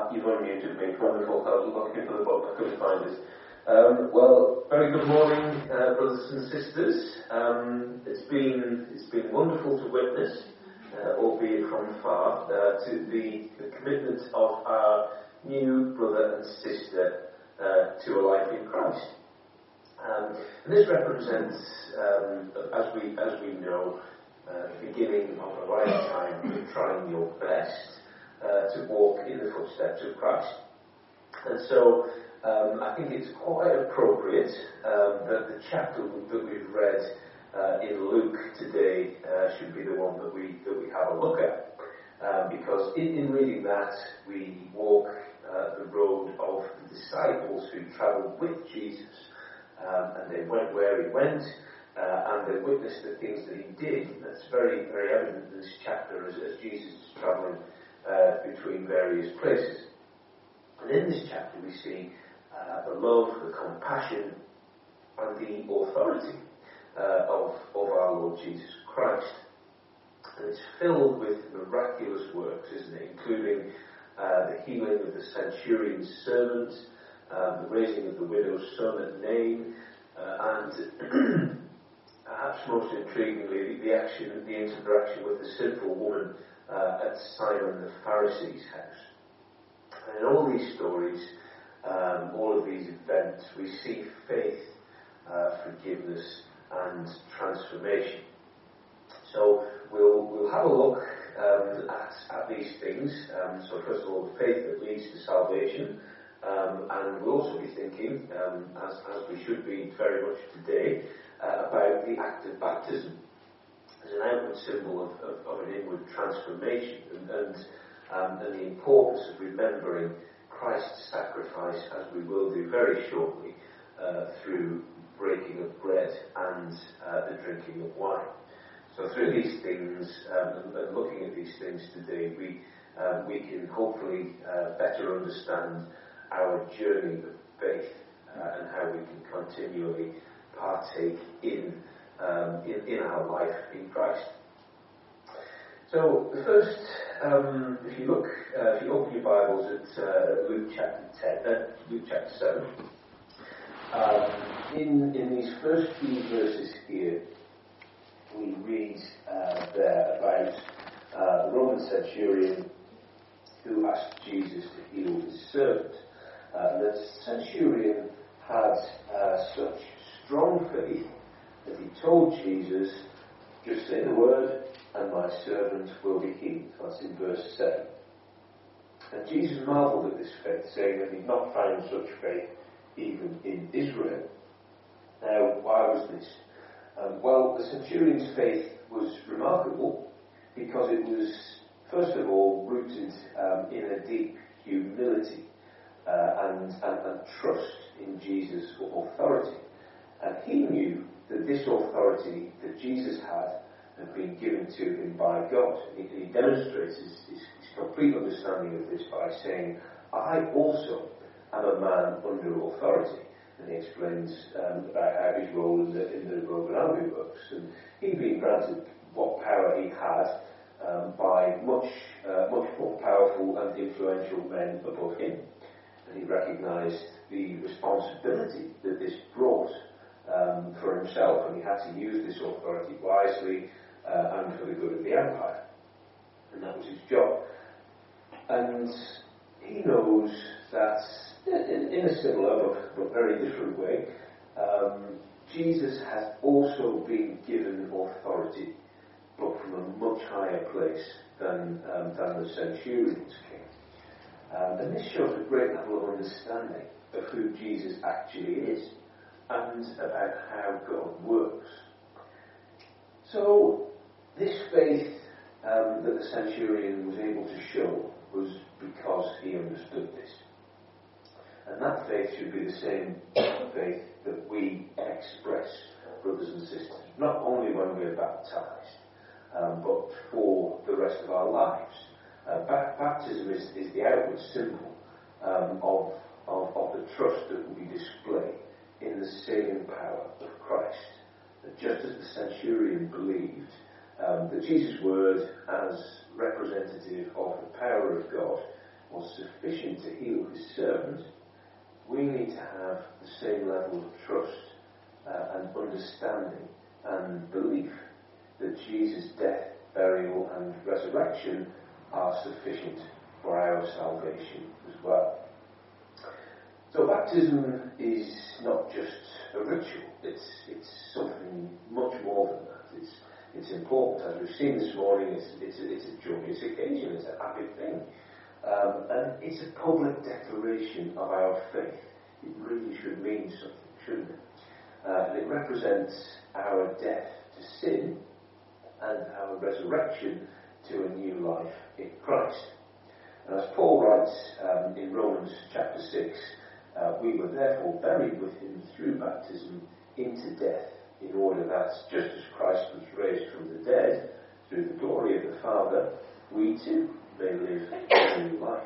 You've unmuted me. Wonderful. I was looking for the book. I couldn't find it. Well, very good morning, brothers and sisters. It's been wonderful to witness, albeit from far, to the commitment of our new brother and sister to a life in Christ. And this represents, as we know, the beginning of a lifetime of trying your best to walk in the footsteps of Christ. And so I think it's quite appropriate that the chapter that we've read in Luke today should be the one that we have a look at. Because in reading that, we walk the road of the disciples who travelled with Jesus. And they went where he went, and they witnessed the things that he did. That's very, very evident in this chapter as Jesus is travelling between various places. And in this chapter we see the love, the compassion, and the authority of our Lord Jesus Christ. And it's filled with miraculous works, isn't it? Including the healing of the centurion's servant, the raising of the widow's son at Nain, and perhaps most intriguingly, the interaction with the sinful woman at Simon the Pharisee's house. And in all these stories, all of these events, we see faith, forgiveness, and transformation. So we'll have a look at these things. So first of all, the faith that leads to salvation. And we'll also be thinking, as we should be very much today, about the act of baptism as an outward symbol of an inward transformation, and the importance of remembering Christ's sacrifice, as we will do very shortly, through breaking of bread and the drinking of wine. So through these things, and looking at these things today, we can hopefully better understand our journey of faith and how we can continually partake in our life in Christ. So the first, if you open your Bibles at Luke chapter 7, in these first few verses here, we read there about the Roman centurion who asked Jesus to heal his servant. The centurion had such strong faith that he told Jesus, just say the word and my servant will be healed. That's in verse 7. And Jesus marvelled at this faith, saying that he'd not found such faith even in Israel. Now, why was this? Well, the centurion's faith was remarkable because it was, first of all, rooted in a deep humility and trust in Jesus' authority. And he knew that this authority that Jesus had been given to him by God. He demonstrates his complete understanding of this by saying, I also am a man under authority. And he explains about how his role in the Roman army works. And he'd been granted what power he had by much more powerful and influential men above him. And he recognised the responsibility that this brought for himself, and he had to use this authority wisely and for the good of the empire. And that was his job. And he knows that in a similar but very different way, Jesus has also been given authority, but from a much higher place than the centurion's king. And this shows a great level of understanding of who Jesus actually is and about how God works. So this faith that the centurion was able to show was because he understood this. And that faith should be the same faith that we express, brothers and sisters, not only when we're baptized, but for the rest of our lives. Baptism is the outward symbol of the trust that we display in the saving power of Christ. That just as the centurion believed that Jesus' word as representative of the power of God was sufficient to heal his servant, we need to have the same level of trust and understanding and belief that Jesus' death, burial and resurrection are sufficient for our salvation as well. So baptism is not just a ritual, it's something much more than that. It's important, as we've seen this morning, it's a joyous occasion, it's a happy thing. And it's a public declaration of our faith. It really should mean something, shouldn't it? And it represents our death to sin and our resurrection to a new life in Christ. And as Paul writes in Romans chapter 6, we were therefore buried with him through baptism into death, in order that, just as Christ was raised from the dead through the glory of the Father, we too may live a new life.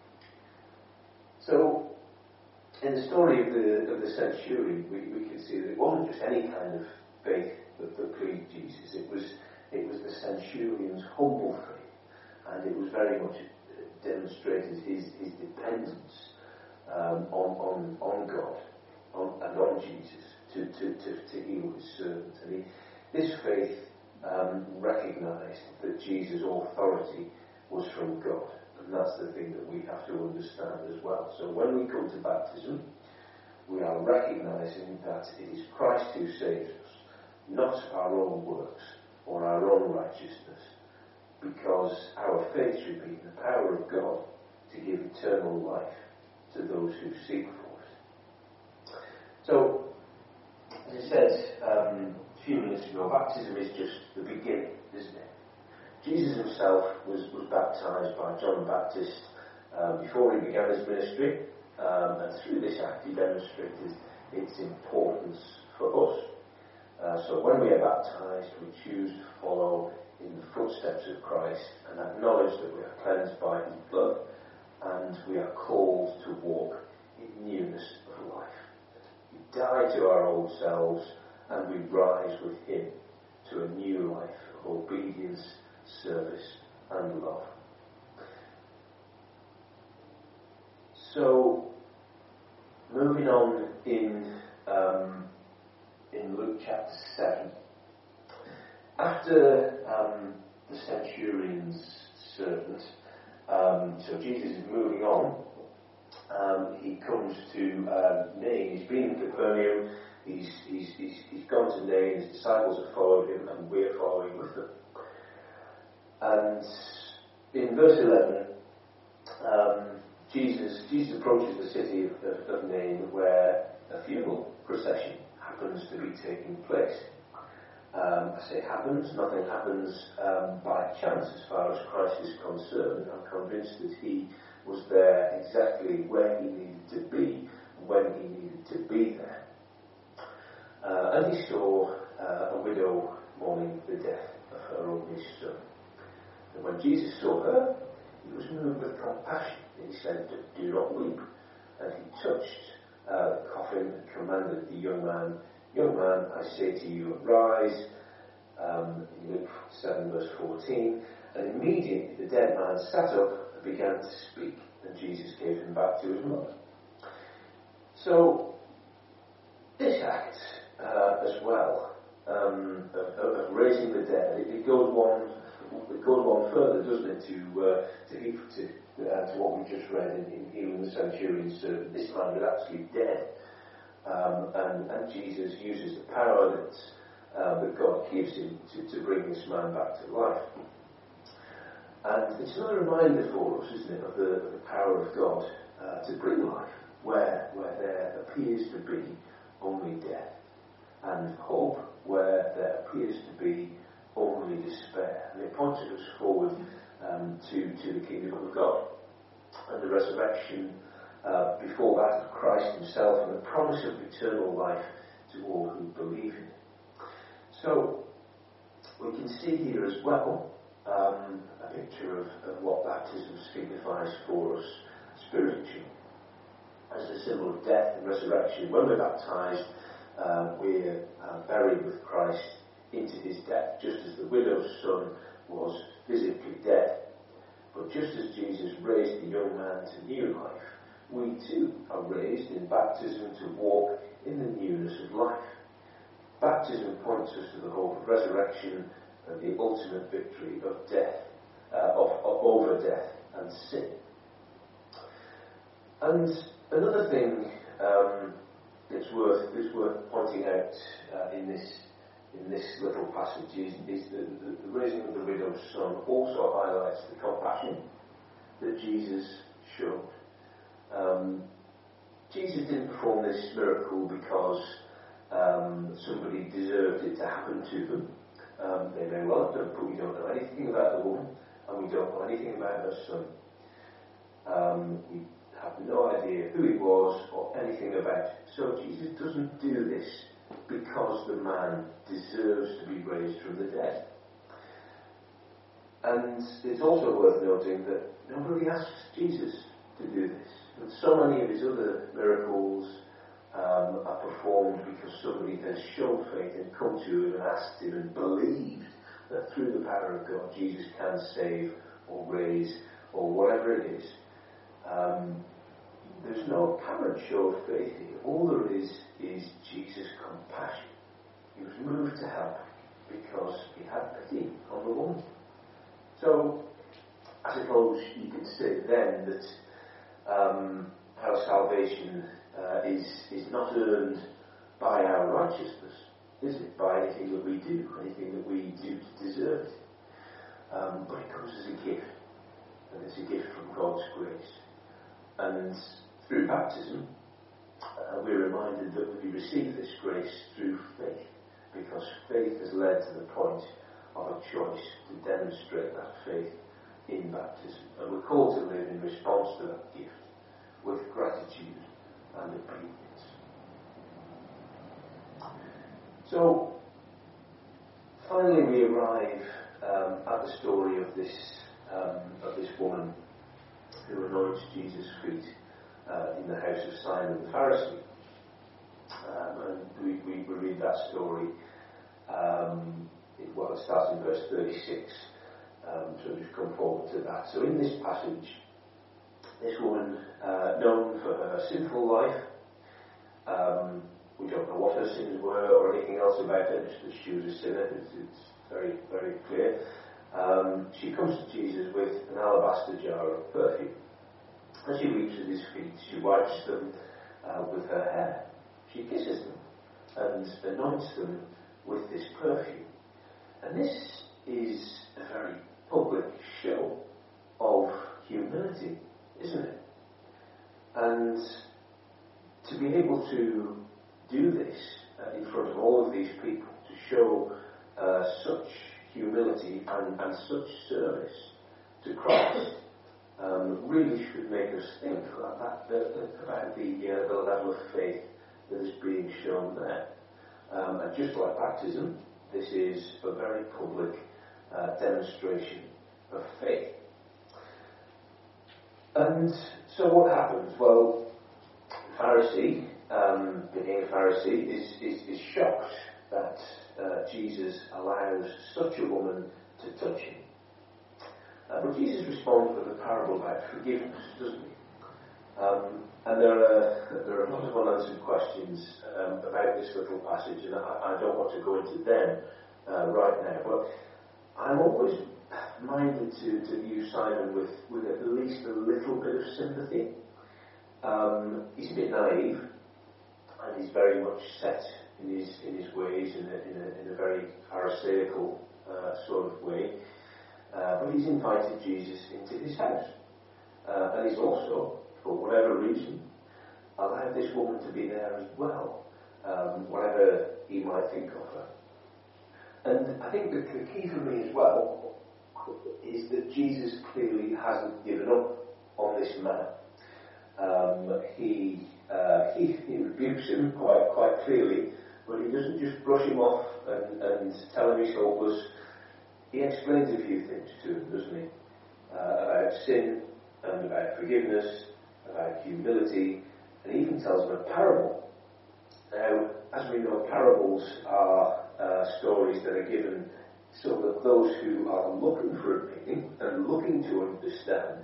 So, in the story of the centurion, we can see that it wasn't just any kind of faith that pleased Jesus. It was the centurion's humble faith, and it was very much demonstrated his dependence on God and on Jesus to heal his servant. And this faith recognised that Jesus' authority was from God. And that's the thing that we have to understand as well. So when we come to baptism, we are recognising that it is Christ who saves us, not our own works or our own righteousness, because our faith should be in the power of God to give eternal life to those who seek for it. So, as I said a few minutes ago, baptism is just the beginning, isn't it? Jesus himself was baptised by John the Baptist before he began his ministry, and through this act he demonstrated its importance for us. So when we are baptised, we choose to follow in the footsteps of Christ and acknowledge that we are cleansed by his blood, and we are called to walk in newness of life. We die to our old selves and we rise with him to a new life of obedience, service and love. So, moving on in Luke chapter 7, after the centurion's servant, so Jesus is moving on. He comes to Nain. He's been in Capernaum. He's gone to Nain. His disciples have followed him, and we're following with them. And in verse 11, Jesus approaches the city of Nain, where a funeral procession happens to be taking place. I say happens, nothing happens by chance as far as Christ is concerned. I'm convinced that he was there exactly where he needed to be, when he needed to be there. And he saw a widow mourning the death of her only son. And when Jesus saw her, he was moved with compassion, and he said, "Do not weep." And he touched the coffin and commanded the young man, "Young man, I say to you, arise." In Luke 7 verse 14, and immediately the dead man sat up and began to speak, and Jesus gave him back to his mother. So this act as well of raising the dead, it goes one further, doesn't it, to what we just read in healing the centurion's servant. This man was actually dead. And Jesus uses the power that God gives him to bring this man back to life. And it's another reminder for us, isn't it, of the power of God to bring life where there appears to be only death, and hope where there appears to be only despair. And it points us forward to the kingdom of God and the resurrection before that of Christ himself, and the promise of eternal life to all who believe in it. So we can see here as well a picture of what baptism signifies for us spiritually as a symbol of death and resurrection. When we're baptized, we're buried with Christ into his death, just as the widow's son was physically dead. But just as Jesus raised the young man to new life, we too are raised in baptism to walk in the newness of life. Baptism points us to the hope of resurrection and the ultimate victory of death, over death and sin. And another thing that's worth pointing out in this little passage is the raising of the widow's son also highlights the compassion that Jesus showed. Jesus didn't perform this miracle because somebody deserved it to happen to them. They may well have done, but we don't know anything about the woman, and we don't know anything about her son. We have no idea who he was or anything about it. So Jesus doesn't do this because the man deserves to be raised from the dead. And it's also worth noting that nobody asks Jesus to do this. And so many of his other miracles are performed because somebody has shown faith and come to him and asked him and believed that through the power of God Jesus can save or raise or whatever it is. There's no apparent show of faith here. All there is Jesus' compassion. He was moved to help because he had pity on the woman. So, I suppose you could say then that our salvation is not earned by our righteousness, is it? By anything that we do, anything that we do to deserve it. But it comes as a gift, and it's a gift from God's grace. And through baptism, we're reminded that we receive this grace through faith, because faith has led to the point of a choice to demonstrate that faith in baptism. And we're called to live in response to that gift with gratitude and obedience. So, finally we arrive at the story of this woman who anoints Jesus' feet in the house of Simon the Pharisee. And we read that story. It starts in verse 36. So just come forward to that. So in this passage, this woman, known for her sinful life, we don't know what her sins were or anything else about her, just that she was a sinner. It's very, very clear. She comes to Jesus with an alabaster jar of perfume. As she weeps at his feet, she wipes them with her hair. She kisses them and anoints them with this perfume. And this is a very public show of humility, isn't it? And to be able to do this in front of all of these people, to show such humility and such service to Christ, really should make us think about the level of faith that is being shown there. And just like baptism, this is a very public demonstration of faith. And so what happens? Well, the Pharisee, being a Pharisee, is shocked that Jesus allows such a woman to touch him. But Jesus responds with a parable about forgiveness, doesn't he? And there are a lot of unanswered questions about this little passage, and I don't want to go into them right now. But I'm always minded to view Simon with at least a little bit of sympathy. He's a bit naive, and he's very much set in his ways in a very pharisaical sort of way. But he's invited Jesus into his house, and he's also, for whatever reason, allowed this woman to be there as well, whatever he might think of her. And I think the key for me as well is that Jesus clearly hasn't given up on this man. He rebukes him quite clearly, but he doesn't just brush him off and tell him he's hopeless. He explains a few things to him, doesn't he? About sin and about forgiveness, about humility, and he even tells him a parable. Now, as we know, parables are stories that are given so that those who are looking for a meaning and looking to understand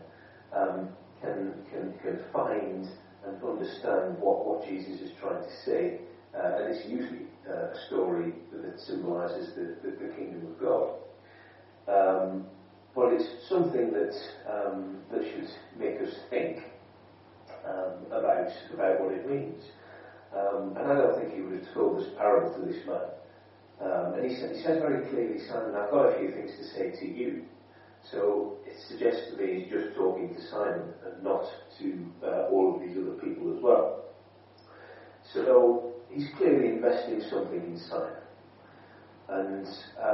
can find and understand what Jesus is trying to say. And it's usually a story that symbolises the kingdom of God. But it's something that should make us think about what it means. And I don't think he would have told this parable to this man. And he says very clearly, Simon, I've got a few things to say to you. So it suggests to me he's just talking to Simon and not to all of these other people as well. So he's clearly investing something in Simon. And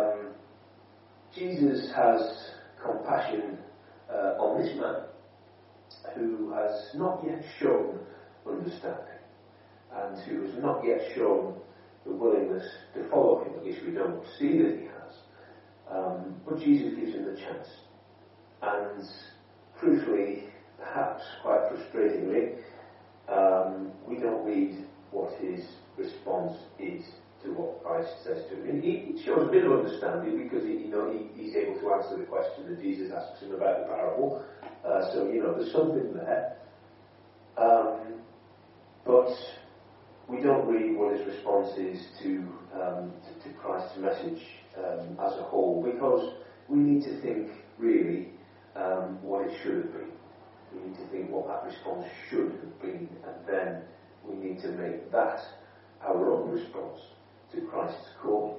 Jesus has compassion on this man who has not yet shown understanding and who has not yet shown the willingness to follow him. At least we don't see that he has. But Jesus gives him the chance. And crucially, perhaps quite frustratingly, we don't read what his response is to what Christ says to him. He shows a bit of understanding because he's able to answer the question that Jesus asks him about the parable. So there's something there. But we don't read what his response is to Christ's message as a whole, because we need to think really what it should have been. We need to think what that response should have been, and then we need to make that our own response to Christ's call.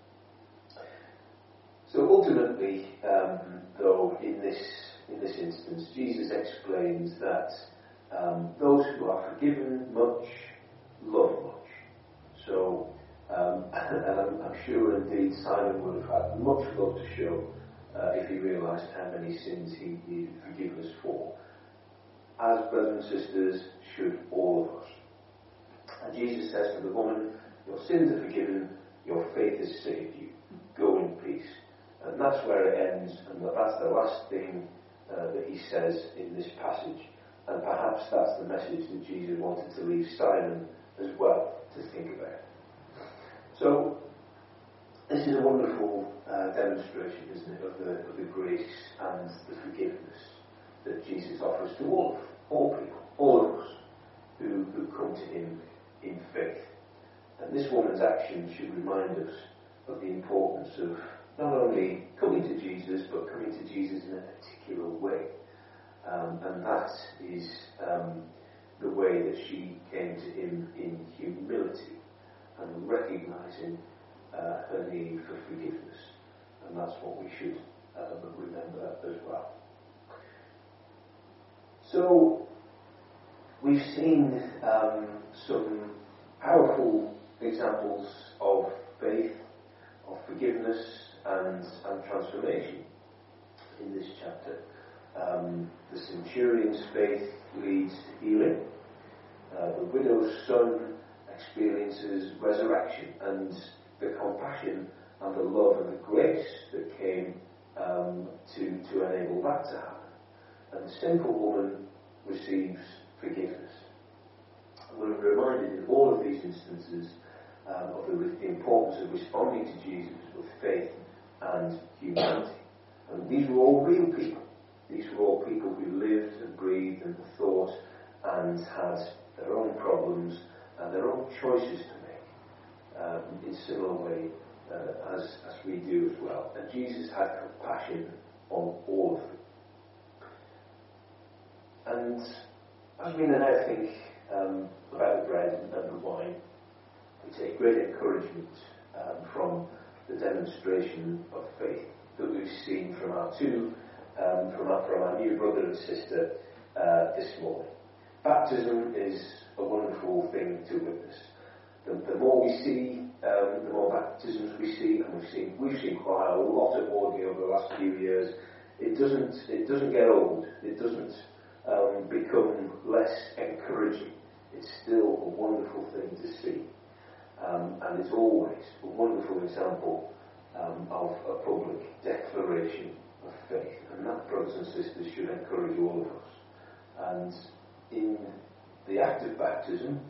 So ultimately, though, in this instance, Jesus explains that those who are forgiven much love much. So, and I'm sure indeed Simon would have had much love to show if he realised how many sins he needed forgiveness for. As brothers and sisters, should all of us. And Jesus says to the woman, your sins are forgiven, your faith has saved you. Go in peace. And that's where it ends, and that's the last thing that he says in this passage. And perhaps that's the message that Jesus wanted to leave Simon as well to think about. So, this is a wonderful demonstration, isn't it, of the grace and the forgiveness that Jesus offers to all people, all of us who come to him in faith. And this woman's action should remind us of the importance of not only coming to Jesus, but coming to Jesus in a particular way. And that is the way that she came to him in humility and recognizing her need for forgiveness. And that's what we should remember as well. So, we've seen some powerful examples of faith, of forgiveness, and transformation in this chapter. The centurion's faith leads to healing. The widow's son experiences resurrection, and the compassion and the love and the grace that came to enable that to happen. And the sinful woman receives forgiveness. We're reminded in all of these instances of the importance of responding to Jesus with faith and humility. And these were all real people. These were all people who lived and breathed and thought and had their own problems and their own choices to make in similar way as we do as well. And Jesus had compassion on all of them. And as we now think about the bread and the wine, we take great encouragement from the demonstration of faith that we've seen from our new brother and sister this morning. Baptism is a wonderful thing to witness. The more we see, the more baptisms we see, and we've seen quite a lot of audio over the last few years. It doesn't get old. It doesn't become less encouraging. It's still a wonderful thing to see, and it's always a wonderful example of a public declaration of faith, and that, brothers and sisters, should encourage all of us. And in the act of baptism,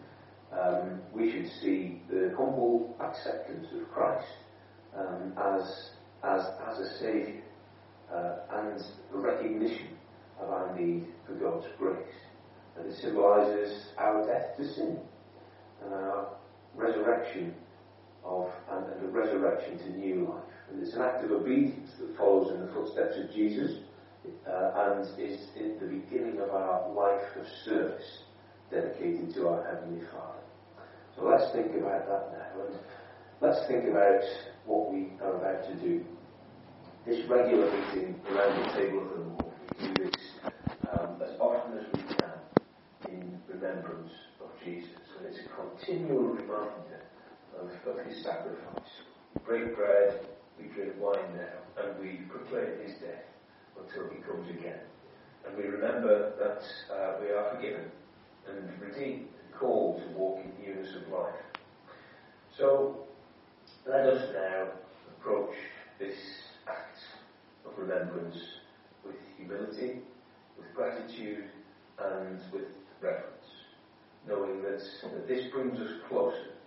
we should see the humble acceptance of Christ as as a Saviour, and the recognition of our need for God's grace. And it symbolises our death to sin and our resurrection and a resurrection to new life. And it's an act of obedience that follows in the footsteps of Jesus and is in the beginning of our life of service dedicated to our Heavenly Father. So let's think about that now, and let's think about what we are about to do. This regular meeting around the table of the Lord, we do this as often as we can in remembrance of Jesus. And it's a continual reminder of his sacrifice. We break bread, we drink wine now, and we proclaim his death until he comes again. And we remember that we are forgiven and redeemed, called to walk in newness of life. So let us now approach this act of remembrance with humility, with gratitude, and with reverence, knowing that this brings us closer